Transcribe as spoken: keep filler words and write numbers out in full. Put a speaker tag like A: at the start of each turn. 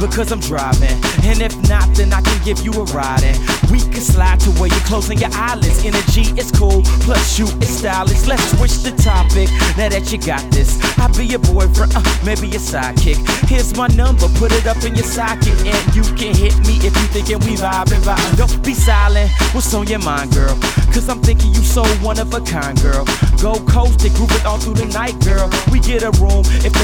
A: because I'm driving. And if not, then I can give you a ride. And we can slide to where you're closing your eyelids. Energy is cool, plus you is stylish. Let's switch the topic, now that you got this. I'll be your boyfriend, uh, maybe your sidekick. Here's my number, put it up in your socket. And you can hit me if you thinking we vibing, vibe. Don't be silent, what's on your mind, girl? Cause I'm thinking you so one of a kind, girl. Go coast and group it all through the night, girl. We get a room if the